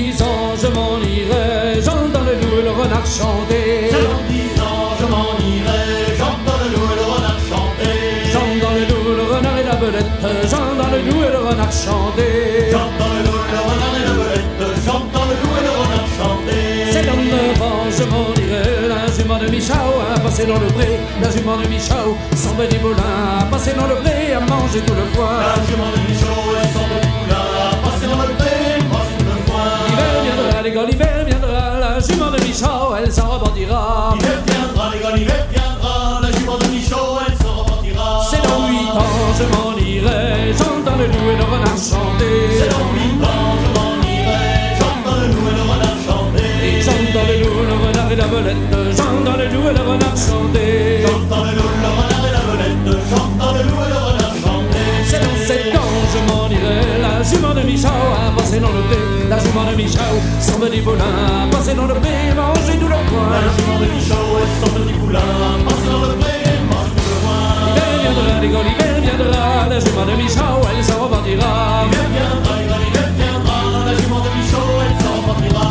10 ans je m'en irai, j'entends le loup et le renard chanter. C'est dans 10 ans je m'en irai, j'entends le loup et le renard chanter. J'entends le loup, le renard et la belette, j'entends le loup et le renard chanter. J'entends le loup, le renard et la belette, j'entends le loup et le renard chanter. C'est dans 9 ans je m'en irai, la jument de Michao a passé dans le pré. La jument de Michao sans des moulins a passé dans le pré, a mangé tout le foin. La jument de Michao et son petit moulin a passé dans le pré, mange tout le foin. L'hiver viendra, les gars, l'hiver viendra, la jument de Michao elle s'en repartira. L'hiver viendra, les gars, l'hiver viendra, la jument de Michao elle se repartira. C'est dans 8 ans je m'en irai, j'entends le loup et le renard chanter. C'est dans 8 ans je m'en irai, j'entends le loup et le renard chanter. Et j'entends le loup, le renard et la belette, j'entends le loup et le renard chanter. J'entends le loup, le renard et la belette, j'entends le loup et le renard chanter. C'est dans 7 ans je m'en irai, la jument de Michao a passé dans le pré. La jument de Michao sans petit moulin a passé dans le pré, mangé tout le foin. La jument de Michao et son petit moulin a passé dans le pré, mange tout le foin. L'hiver viendra, les gars, l'hiver viendra, la jument de Michao elle s'en repartira. L'hiver viendra, les gars, l'hiver viendra, la jument de Michao elle se repartira.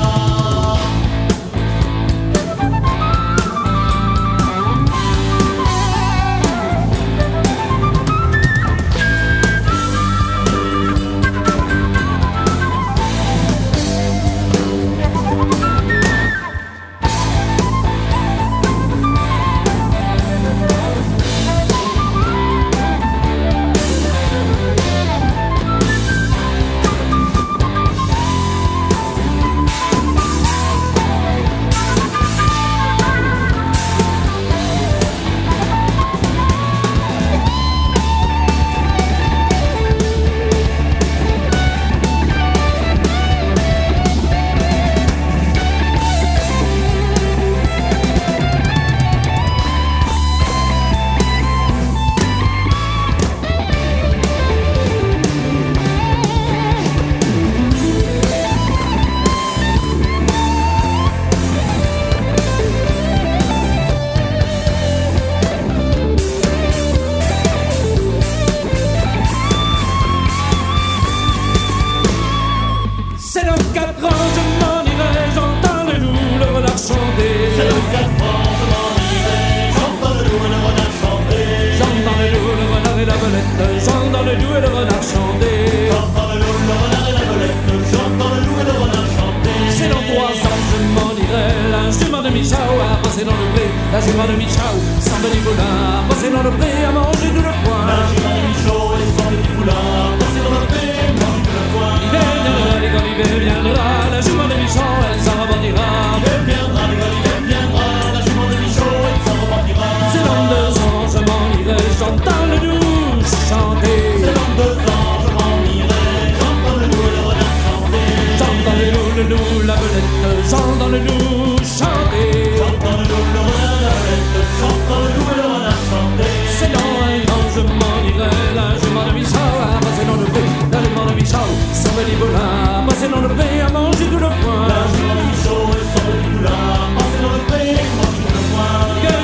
C'est dans 4 ans je m'en irai, j'entends le loup, le renard chanter. C'est dans 4 ans je m'en irai, j'entends le loup et le renard chanter. J'entends le loup, le renard et la belette, j'entends le loup et le renard chanter. J'entends le loup, le renard et la belette, j'entends le loup et le renard chanter. C'est dans 3 ans je m'en irai, la jument de Michao a passé dans le pré. La jument de Michao sans petit moulin a passé dans le pré, a mangé tout le foin. La jument de Michao et son petit moulin a passé dans le pré, mange tout le foin. L'hiver viendra, les gars, l'hiver viendra, la jument de Michao elle s'en repartira. L'hiver viendra, les gars, l'hiver viendra, la jument de Michao elle se repartira. C'est dans 2 ans je m'en irai, j'entends le loup chanter. C'est dans 2 ans je m'en irai, j'entends le loup et le renard chanter. J'entends le loup, la belette, j'entends le loup chanter. J'entends le loup, le renard et la belette, j'entends le loup et le renard chanter. C'est dans 1 an je m'en irai, la jument de Michao a passé dans le pré. La jument de Michao sans petit moulin a passé dans le pré, a mangé tout le foin. La jument de Michao et son petit moulin a passé dans le pré, mange tout le foin.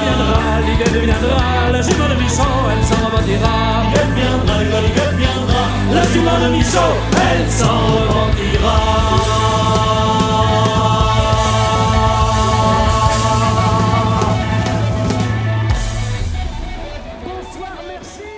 L'hiver viendra, la jument de Michao elle s'en repartira. L'hiver viendra, les gars, l'hiver viendra, La jument de Michao elle s'en repartira. Bonsoir, merci.